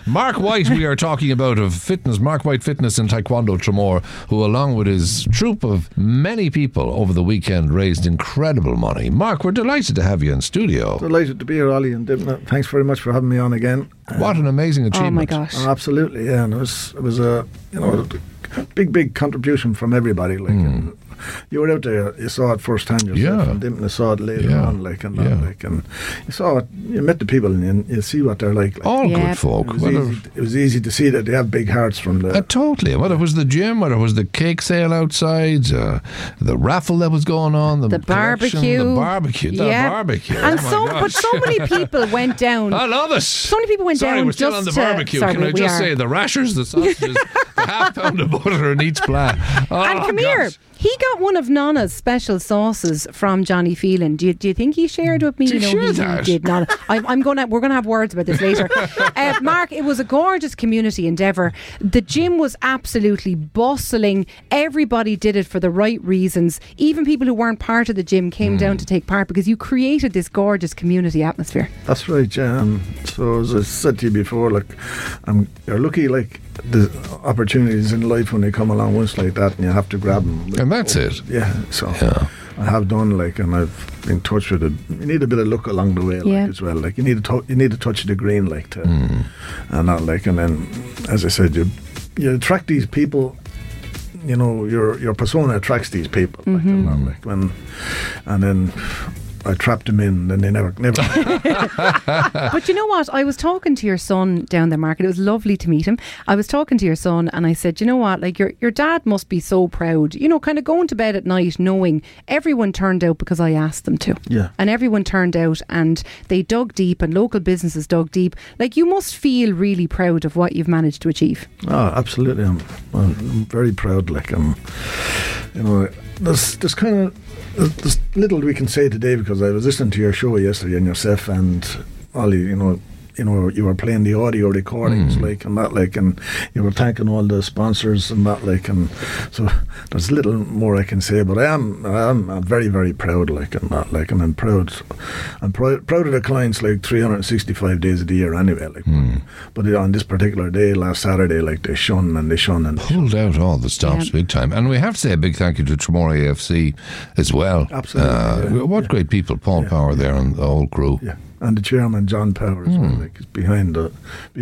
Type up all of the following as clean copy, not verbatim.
Mark White, we are talking about of fitness, Mark White Fitness in Taekwondo Tramore, who along with his troop of many people over the weekend raised incredible money. Mark, we're delighted to have you in studio. Delighted to be here, Ollie, and thanks very much for having me on again. What an amazing achievement. Oh my gosh. Absolutely, yeah. And it was a big contribution from everybody. And you were out there, you saw it firsthand yourself, and Dimna saw it later on, and you saw it, you met the people, and you see what they're like. All good folk. It was easy to see that they have big hearts from the... totally. Whether it was the gym, whether it was the cake sale outside, the raffle that was going on, the barbecue. The barbecue. And so many people went down. I love it. So many people went down. Sorry, we're still on the barbecue. Can I just say the rashers, the sausages, the half pound of butter in each plat. And come here. He got one of Nana's special sauces from Johnny Phelan. Do you think he shared with me? Did he did not. We're gonna have words about this later. Mark, it was a gorgeous community endeavour. The gym was absolutely bustling. Everybody did it for the right reasons. Even people who weren't part of the gym came down to take part because you created this gorgeous community atmosphere. That's right, yeah. So as I said to you before, you're lucky, the opportunities in life when they come along once like that, and you have to grab them. And that's it. Yeah. So I have done and I've been in touch with it. You need a bit of luck along the way, as well. You need to touch the green, and not and then, as I said, you attract these people. You know, your persona attracts these people, and then I trapped them in, and they never. But you know what? I was talking to your son down there, Mark. It was lovely to meet him. I was talking to your son, and I said, you know what? Your dad must be so proud. You know, kind of going to bed at night knowing everyone turned out because I asked them to. Yeah. And everyone turned out, and they dug deep, and local businesses dug deep. You must feel really proud of what you've managed to achieve. Oh, absolutely. I'm very proud. There's kind of. There's little we can say today because I was listening to your show yesterday and yourself and Ollie, you were playing the audio recordings and you were thanking all the sponsors and and so there's little more I can say, but I'm very, very proud and I'm proud of the clients 365 days of the year anyway but on this particular day last Saturday they shone and pulled out all the stops big time. And we have to say a big thank you to Tramore AFC as well. Absolutely. What great people, Paul Power there and the whole crew. And the chairman, John Power, as well, is behind us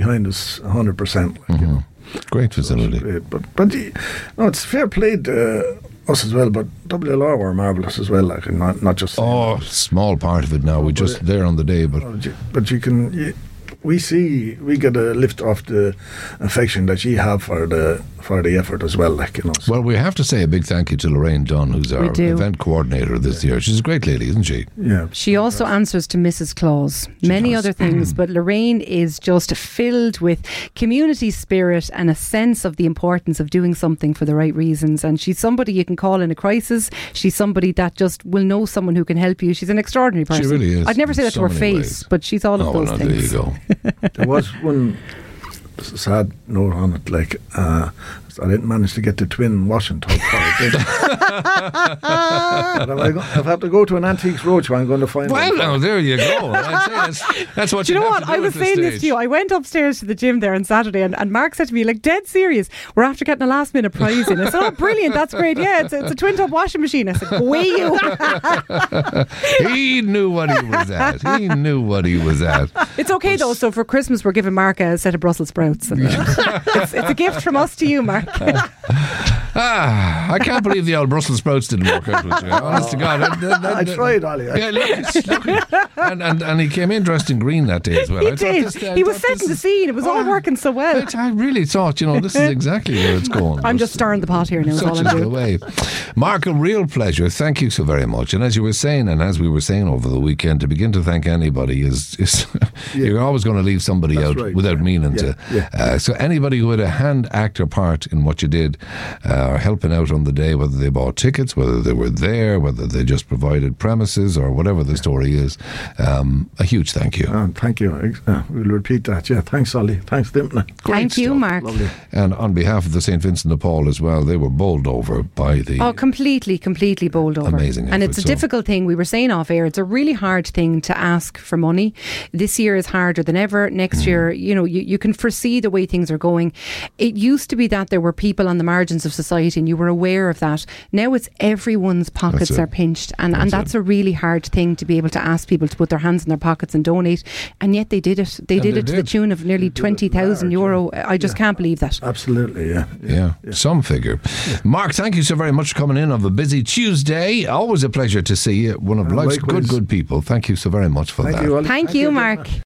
100%. Great facility. Great. But it's fair play to us as well, but WLR were marvellous as well, not just... small part of it now. We're just there on the day, but you can... We get a lift off the affection that you have for the effort as well, Well, we have to say a big thank you to Lorraine Dunn, who's our event coordinator this year. She's a great lady, isn't she? Yeah. She also answers to Mrs. Claus, many other things, but Lorraine is just filled with community spirit and a sense of the importance of doing something for the right reasons. And she's somebody you can call in a crisis. She's somebody that just will know someone who can help you. She's an extraordinary person. She really is. I'd never say that to her face, but she's all of those things. There you go. There was one sad note on it, I didn't manage to get the twin washing tub for it. But if I have to go to an Antiques Roadshow, I'm going to find Well, now, there you go. That's what do you know what? I was saying this to you. I went upstairs to the gym there on Saturday and Mark said to me, dead serious, we're after getting a last minute prize in. I said, brilliant, that's great. Yeah, it's a twin tub washing machine. I said, way you. He knew what he was at. It's okay though, so for Christmas we're giving Mark a set of Brussels sprouts. It's a gift from us to you, Mark. I can't believe the old Brussels sprouts didn't work out with you. Honest to God. I tried, Ollie. And he came in dressed in green that day as well. He did. He was setting the scene. It was all working so well. I really thought, this is exactly where it's going. I'm just stirring the pot here now. Such is the way. Mark, a real pleasure. Thank you so very much. And as you were saying, and as we were saying over the weekend, to begin to thank anybody is you're always going to leave somebody out without meaning to. So anybody who had a hand, act or part in what you did, are helping out on the day, whether they bought tickets, whether they were there, whether they just provided premises or whatever the story is. A huge thank you. Thank you. We'll repeat that. Yeah, thanks, Ollie. Thanks, Dimpna. Thank you, Mark. Lovely. And on behalf of the St. Vincent de Paul as well, they were bowled over by the... Oh, completely bowled over. Amazing And effort, it's a so- difficult thing. We were saying off air, it's a really hard thing to ask for money. This year is harder than ever. Next year, you can foresee the way things are going. It used to be that there were people on the margins of society and you were aware of that. Now it's everyone's pockets are pinched. And that's a really hard thing to be able to ask people to put their hands in their pockets and donate. And yet they did it. They did it to the tune of nearly €20,000. I just can't believe that. Absolutely, Yeah, some figure. Mark, thank you so very much for coming in on a busy Tuesday. Always a pleasure to see you. One of life's likewise. good people. Thank you so very much for that. Thank you, Ollie. Thank you, Mark.